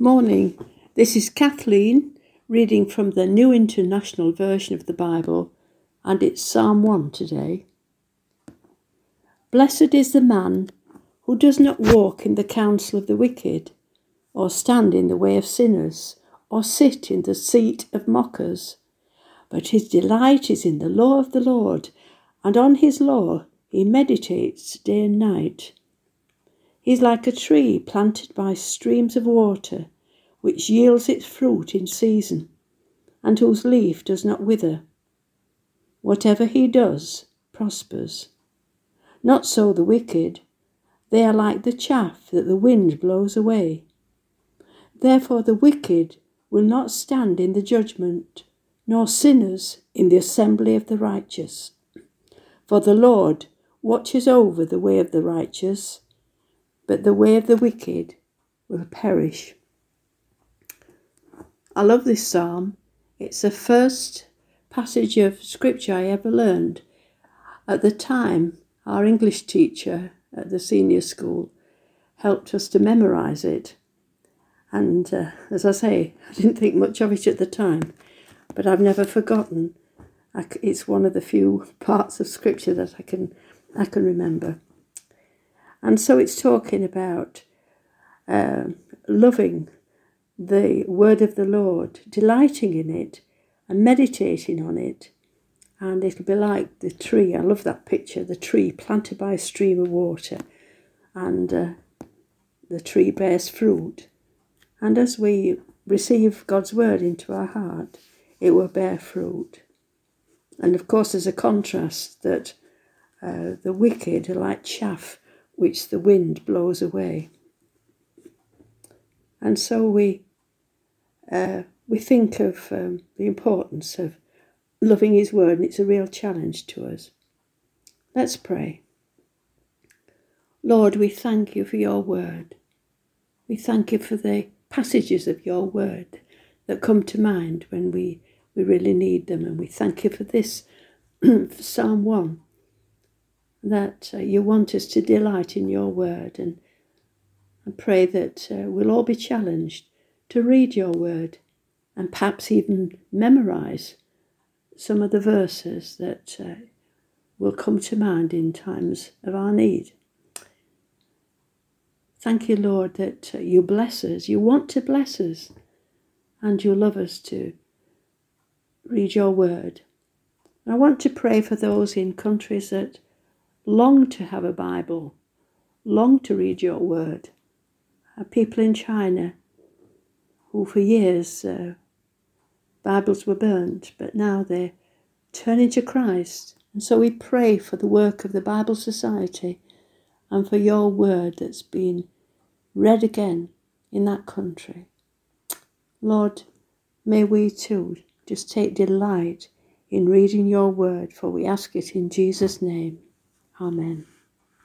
Morning, this is Kathleen reading from the New International Version of the Bible, and it's Psalm 1 today. Blessed is the man who does not walk in the counsel of the wicked, or stand in the way of sinners, or sit in the seat of mockers. But his delight is in the law of the Lord, and on his law he meditates day and night. He is like a tree planted by streams of water, which yields its fruit in season, and whose leaf does not wither. Whatever he does prospers. Not so the wicked. They are like the chaff that the wind blows away. Therefore the wicked will not stand in the judgment, nor sinners in the assembly of the righteous. For the Lord watches over the way of the righteous, but the way of the wicked will perish. I love this psalm. It's the first passage of scripture I ever learned. At the time, our English teacher at the senior school helped us to memorise it. And as I say, I didn't think much of it at the time, but I've never forgotten. It's one of the few parts of scripture that I can remember. And so it's talking about loving the word of the Lord, delighting in it and meditating on it. And it'll be like the tree. I love that picture, the tree planted by a stream of water. And the tree bears fruit. And as we receive God's word into our heart, it will bear fruit. And of course there's a contrast that the wicked are like chaff which the wind blows away. And so we think of the importance of loving his word, and it's a real challenge to us. Let's pray. Lord, we thank you for your word. We thank you for the passages of your word that come to mind when we really need them. And we thank you for this Psalm 1, that you want us to delight in your word. And I pray that we'll all be challenged to read your word and perhaps even memorise some of the verses that will come to mind in times of our need. Thank you, Lord, that you bless us. You want to bless us, and you love us to read your word. I want to pray for those in countries that long to have a Bible, long to read your word. People in China who for years Bibles were burnt, but now they're turning to Christ. And so we pray for the work of the Bible Society and for your word that's been read again in that country. Lord, may we too just take delight in reading your word, for we ask it in Jesus' name. Amen.